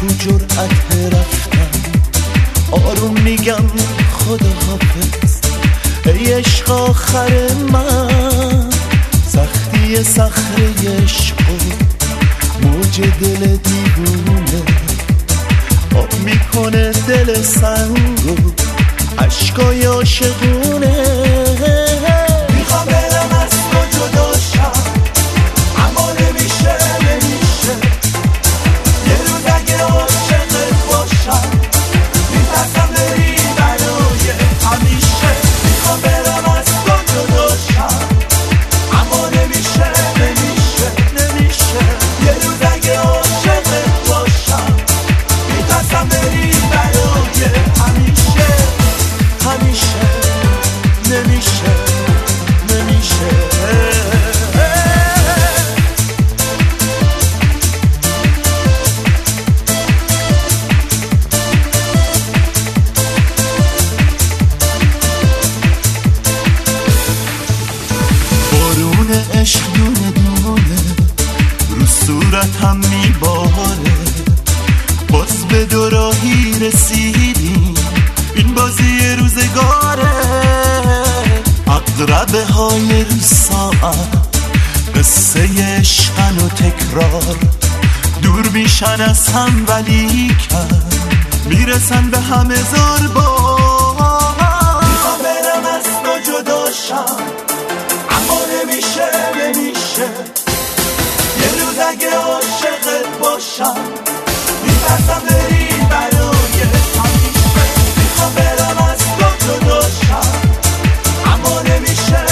تو جرأت رفتن، آروم میگم خداحافظ ای عشق آخر من. سختی صخره عشق و موج دل دیوونه آب میکنه دل سنگو عشقای عاشقونه. میخوام برم از تو جدا شم اما نمیشه یه روز اگه عاشقت باشم میترسم بری برای همیشه. میخوام برم از تو جدا شم اما نمیشه یه روز اگه عاشقت باشم میترسم بری برای همیشه. همیشه نمیشه بارون عشق دونه دونه رو صورتم میباره، باز به دوراهی رسیدیم این بازی روزگاره. عقربه های رو ساعت قصه عشقن و تکرار دور میشن از هم ولی کن میرسن به همه زار بار. میخوام برم از تو جدا شم اما نمیشه یه روز اگه عاشقت باشم میترسم بری برای همیشه. میخوام برم از تو جدا شم اما نمیشه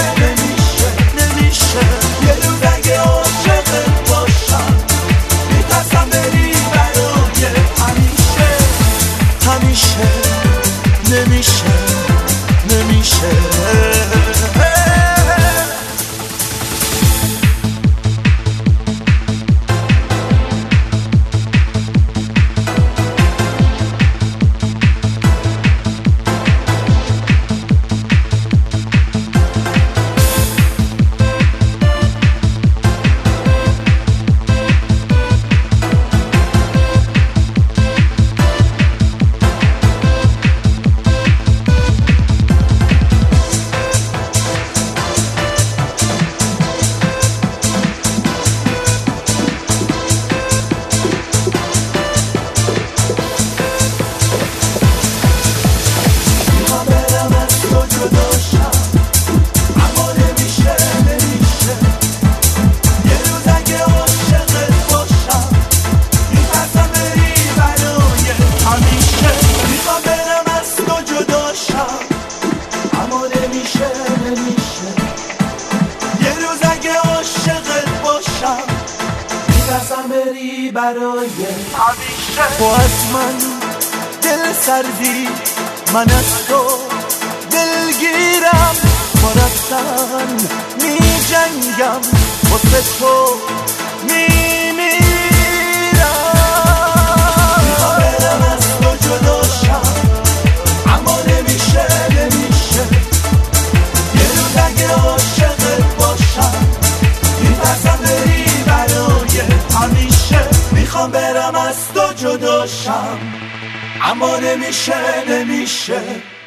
یه روز اگه عاشقت باشم میترسم بری برای همیشه نمیشه بری برای همیشه. تو از من دل سردی من از تو دلگیرم، با رفتن می جنگم واسه تو می میرم. میخوام برم از تو جدا شم اما نمیشه یه روز اگه عاشقت باشم میترسم بری برای همیشه. میخوام برم از تو جدا شم اما نمیشه